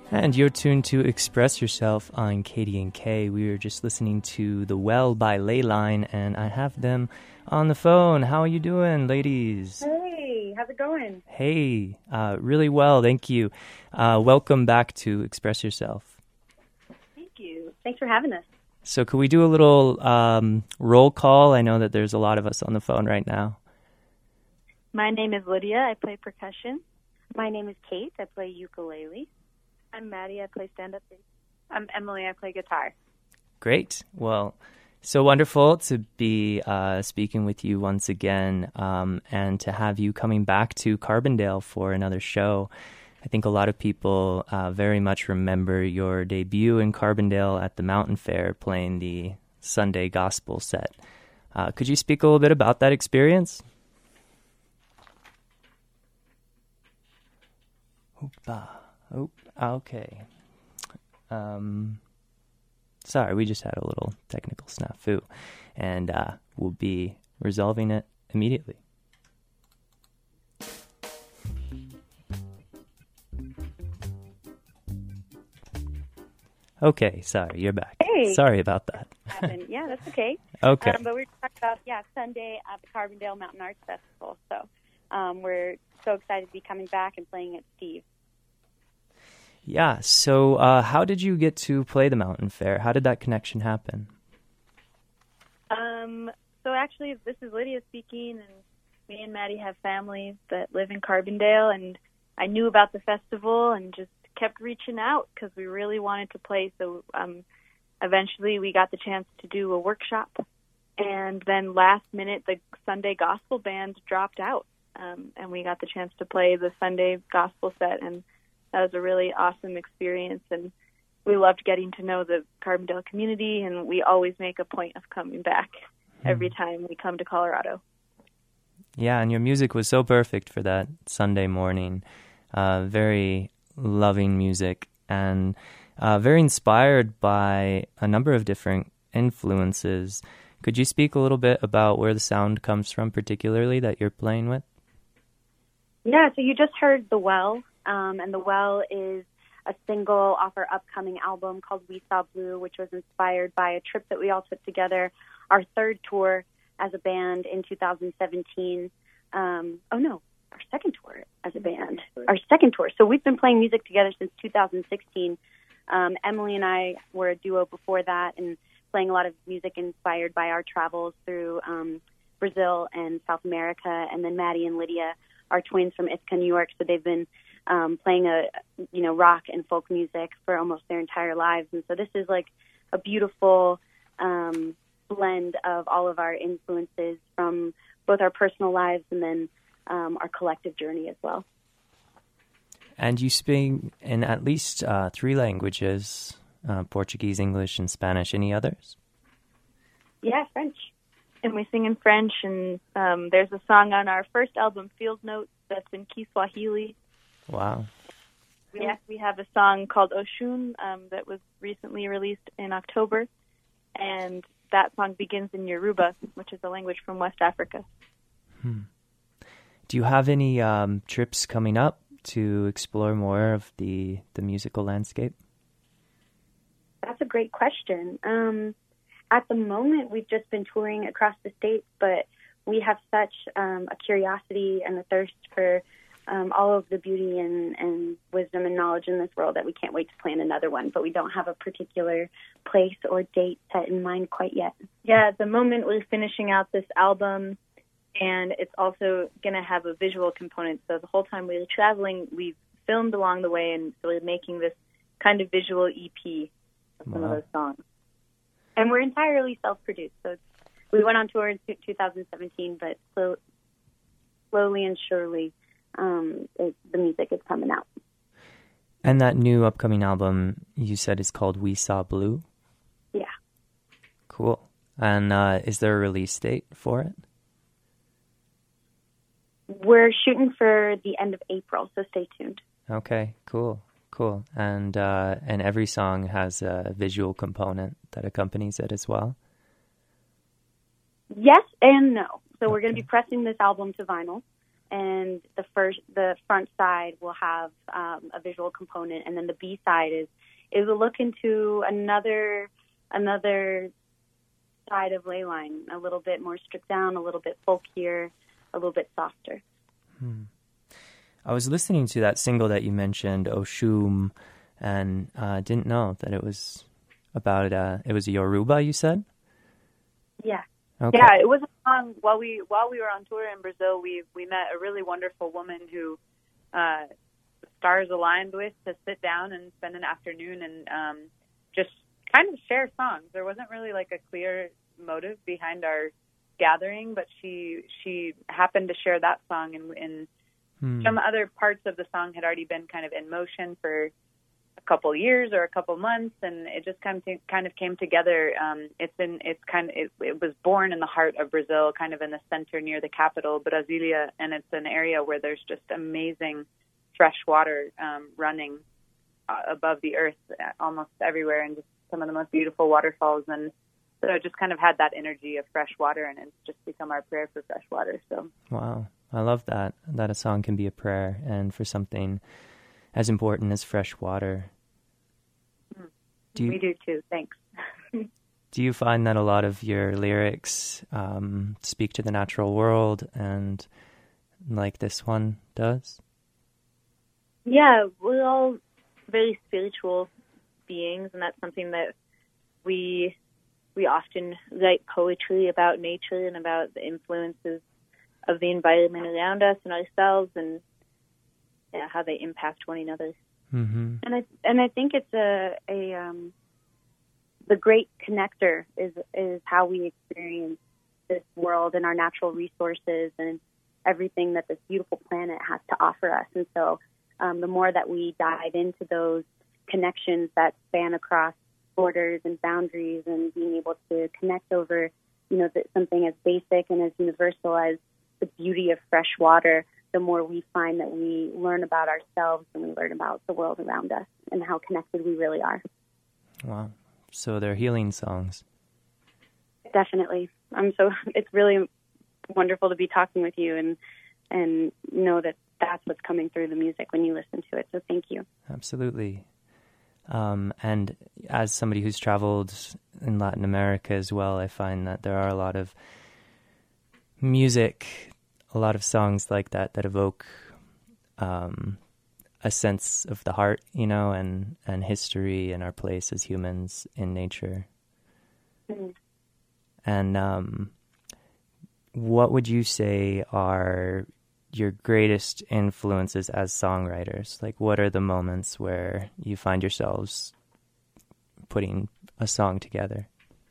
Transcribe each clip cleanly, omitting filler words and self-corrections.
And you're tuned to Express Yourself on KDNK. We were just listening to The Well by Leyline, and I have them on the phone. How are you doing, ladies? Hey, how's it going? Hey, really well, thank you. Welcome back to Express Yourself. Thank you. Thanks for having us. So could we do a little roll call? I know that there's a lot of us on the phone right now. My name is Lydia. I play percussion. My name is Kate. I play ukulele. I'm Maddie. I play stand-up bass. I'm Emily. I play guitar. Great. Well, so wonderful to be speaking with you once again, and to have you coming back to Carbondale for another show. I think a lot of people very much remember your debut in Carbondale at the Mountain Fair playing the Sunday Gospel set. Could you speak a little bit about that experience? Okay. Sorry, we just had a little technical snafu, and we'll be resolving it immediately. Okay, sorry, you're back. Hey. Sorry about that. Yeah, that's okay. Okay. But we're talking about, Sunday at the Carbondale Mountain Arts Festival. So we're so excited to be coming back and playing at Steve. Yeah, so how did you get to play the Mountain Fair? How did that connection happen? So actually, this is Lydia speaking, and me and Maddie have families that live in Carbondale, and I knew about the festival and just kept reaching out because we really wanted to play. So eventually we got the chance to do a workshop, and then last minute the Sunday Gospel Band dropped out, and we got the chance to play the Sunday Gospel set, and that was a really awesome experience, and we loved getting to know the Carbondale community, and we always make a point of coming back every time we come to Colorado. Yeah, and your music was so perfect for that Sunday morning. Very loving music, and very inspired by a number of different influences. Could you speak a little bit about where the sound comes from, particularly, that you're playing with? Yeah, so you just heard The Well, and The Well is a single off our upcoming album called We Saw Blue, which was inspired by a trip that we all took together, our third tour as a band in 2017. Our second tour as a band. Our second tour. So we've been playing music together since 2016. Emily and I were a duo before that and playing a lot of music inspired by our travels through Brazil and South America. And then Maddie and Lydia are twins from Ithaca, New York, so they've been playing rock and folk music for almost their entire lives. And so this is like a beautiful blend of all of our influences from both our personal lives and then our collective journey as well. And you speak in at least 3 languages, Portuguese, English, and Spanish. Any others? Yeah, French. And we sing in French, and there's a song on our first album, Field Notes, that's in Kiswahili. Wow. We have a song called Oshun that was recently released in October, and that song begins in Yoruba, which is a language from West Africa. Do you have any trips coming up to explore more of the musical landscape? That's a great question. At the moment, we've just been touring across the states, but we have such a curiosity and a thirst for all of the beauty and wisdom and knowledge in this world that we can't wait to plan another one, but we don't have a particular place or date set in mind quite yet. Yeah, at the moment we're finishing out this album, and it's also going to have a visual component. So the whole time we were traveling, we've filmed along the way, and so we're making this kind of visual EP of some of those songs. And we're entirely self-produced. So we went on tour in 2017, but slowly and surely the music is coming out. And that new upcoming album, you said, is called We Saw Blue? Yeah. Cool. And is there a release date for it? We're shooting for the end of April, so stay tuned. Okay, cool. And every song has a visual component that accompanies it as well? Yes and no. So we're going to be pressing this album to vinyl. and the front side will have a visual component, and then the B side is a look into another side of Leyline, a little bit more stripped down, a little bit folkier, a little bit softer. I was listening to that single that you mentioned, Oshum, and didn't know that it was about it was a Yoruba, you said? Yeah. Okay. Yeah, it was a song while we were on tour in Brazil. We met a really wonderful woman who the stars aligned with to sit down and spend an afternoon and just kind of share songs. There wasn't really like a clear motive behind our gathering, but she happened to share that song, and some other parts of the song had already been kind of in motion for a couple years or a couple months, and it just kind of came together. It was born in the heart of Brazil, kind of in the center near the capital, Brasilia, and it's an area where there's just amazing fresh water running above the earth almost everywhere, and just some of the most beautiful waterfalls. And so it just kind of had that energy of fresh water, and it's just become our prayer for fresh water. So wow, I love that a song can be a prayer, and for something as important as fresh water. We do too. Thanks. Do you find that a lot of your lyrics speak to the natural world, and like this one does? Yeah, we're all very spiritual beings, and that's something that we often write poetry about nature and about the influences of the environment around us and ourselves, and how they impact one another. Mm-hmm. And I think it's the great connector is how we experience this world and our natural resources and everything that this beautiful planet has to offer us. And so the more that we dive into those connections that span across borders and boundaries, and being able to connect over, something as basic and as universal as the beauty of fresh water, the more we find that we learn about ourselves and we learn about the world around us and how connected we really are. Wow. So they're healing songs. Definitely. It's really wonderful to be talking with you and know that that's what's coming through the music when you listen to it. So thank you. Absolutely. And as somebody who's traveled in Latin America as well, I find that there are a lot of music, a lot of songs like that evoke a sense of the heart, and history and our place as humans in nature. Mm. And what would you say are your greatest influences as songwriters? Like, what are the moments where you find yourselves putting a song together?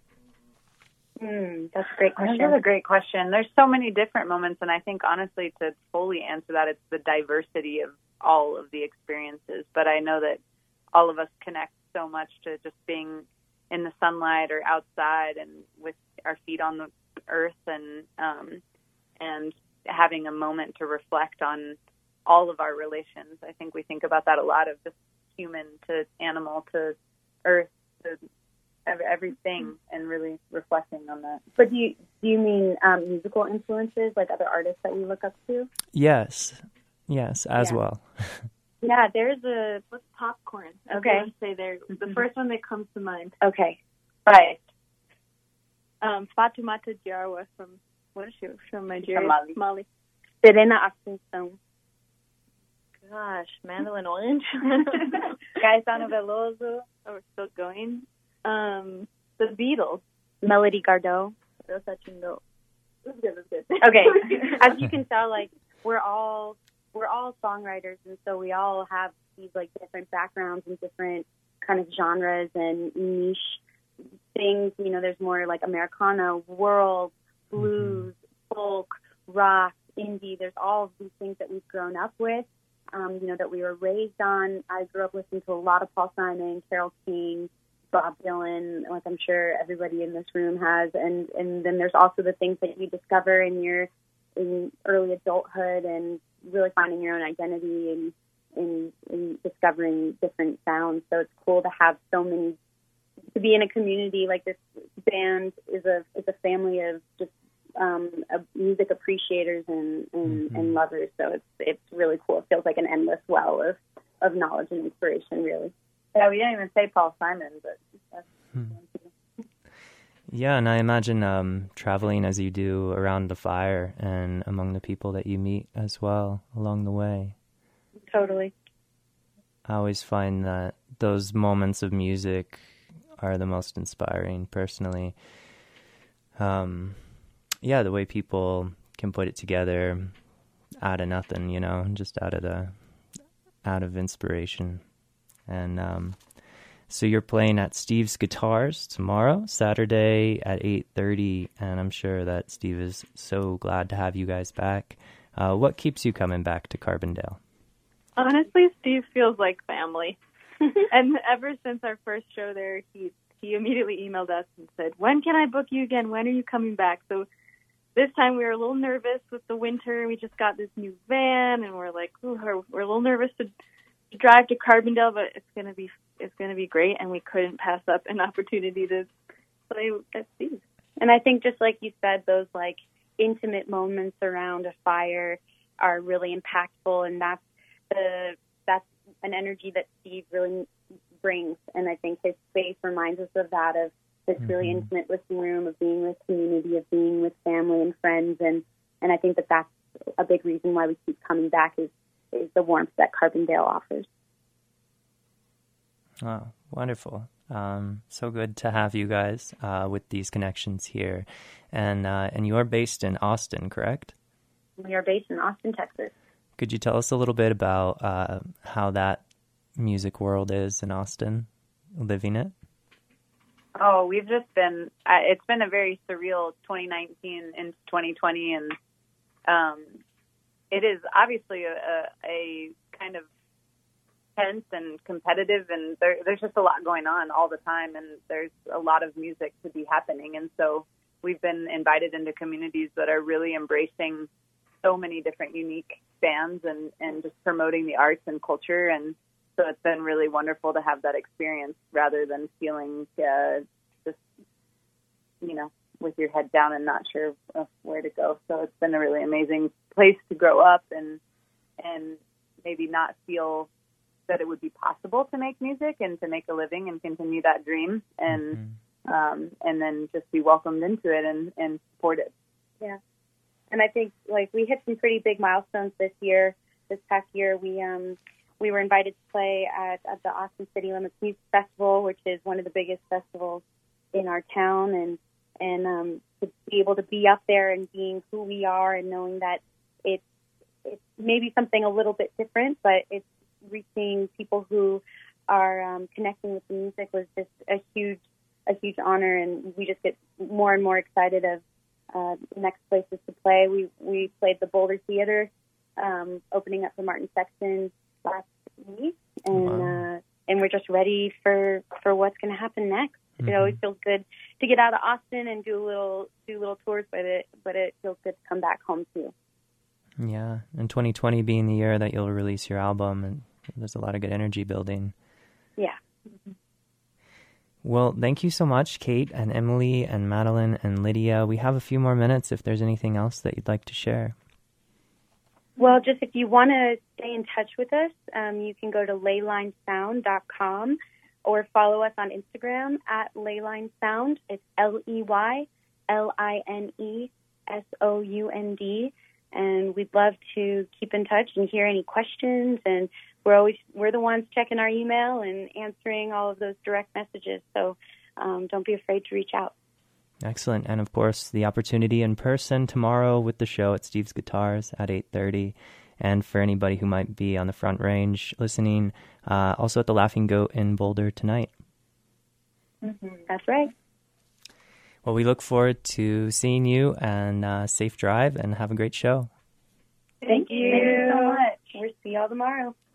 That's a great question. That's a great question. There's so many different moments, and I think, honestly, to fully answer that, it's the diversity of all of the experiences. But I know that all of us connect so much to just being in the sunlight or outside and with our feet on the earth, and having a moment to reflect on all of our relations. I think we think about that a lot, of just human to animal to earth to everything, and really reflecting on that. But do you mean musical influences, like other artists that we look up to? Yes, as well. Yeah, what's Popcorn? Okay. Say there. The first one that comes to mind. Okay. Right. Fatoumata Diarra from, what is she from Nigeria? Mali. Serena Assunção. Gosh, Mandolin Orange. Caetano Veloso. Oh, we're still going. The Beatles. Melody Gardot. Rosa Chingo. This is good. Okay. As you can tell, like, we're all songwriters, and so we all have these like different backgrounds and different kind of genres and niche things. There's more like Americana, world, blues, folk, rock, indie. There's all of these things that we've grown up with, that we were raised on. I grew up listening to a lot of Paul Simon, Carole King, Bob Dylan, like I'm sure everybody in this room has. And then there's also the things that you discover in early adulthood and really finding your own identity and discovering different sounds. So it's cool to have to be in a community like this. Band is a family of just music appreciators and lovers. So it's really cool. It feels like an endless well of knowledge and inspiration, really. Yeah, we didn't even say Paul Simon, but that's Yeah, and I imagine traveling as you do around the fire and among the people that you meet as well along the way. Totally. I always find that those moments of music are the most inspiring, personally. Yeah, the way people can put it together out of nothing, just out of inspiration. And so you're playing at Steve's Guitars tomorrow, Saturday at 8:30, and I'm sure that Steve is so glad to have you guys back. What keeps you coming back to Carbondale? Honestly, Steve feels like family. And ever since our first show there, he immediately emailed us and said, "When can I book you again? When are you coming back?" So this time we were a little nervous with the winter. We just got this new van, and we're like, we're a little nervous to drive to Carbondale, but it's gonna be great, and we couldn't pass up an opportunity to play at Steve's. And I think, just like you said, those like intimate moments around a fire are really impactful, and that's an energy that Steve really brings. And I think his space reminds us of that, of this really intimate listening room, of being with community, of being with family and friends, and I think that's a big reason why we keep coming back is the warmth that Carbondale offers. Oh, wonderful. So good to have you guys with these connections here. And you're based in Austin, correct? We are based in Austin, Texas. Could you tell us a little bit about how that music world is in Austin, living it? Oh, we've just been, it's been a very surreal 2019 into 2020, and it is obviously a kind of tense and competitive, and there's just a lot going on all the time, and there's a lot of music to be happening. And so we've been invited into communities that are really embracing so many different unique bands and just promoting the arts and culture. And so it's been really wonderful to have that experience rather than feeling just, with your head down and not sure of where to go. So it's been a really amazing place to grow up and maybe not feel that it would be possible to make music and to make a living and continue that dream, and then just be welcomed into it and support it. Yeah. And I think we hit some pretty big milestones this past year. We were invited to play at the Austin City Limits Music Festival, which is one of the biggest festivals in our town, and to be able to be up there and being who we are and knowing that it's maybe something a little bit different, but it's reaching people who are connecting with the music was just a huge honor, and we just get more and more excited of next places to play. We played the Boulder Theater, opening up for Martin Sexton last week, and we're just ready for what's going to happen next. It always feels good to get out of Austin and do little tours, but it feels good to come back home too. Yeah, and 2020 being the year that you'll release your album, and there's a lot of good energy building. Yeah. Well, thank you so much, Kate and Emily and Madeline and Lydia. We have a few more minutes if there's anything else that you'd like to share. Well, just if you want to stay in touch with us, you can go to leylinesound.com or follow us on Instagram at leylinesound. It's LeylineSound, and we'd love to keep in touch and hear any questions. And we're the ones checking our email and answering all of those direct messages. So don't be afraid to reach out. Excellent. And of course, the opportunity in person tomorrow with the show at Steve's Guitars at 8:30. And for anybody who might be on the Front Range listening, also at the Laughing Goat in Boulder tonight. That's right. Well, we look forward to seeing you, and safe drive, and have a great show. Thank you so much. We'll see y'all tomorrow.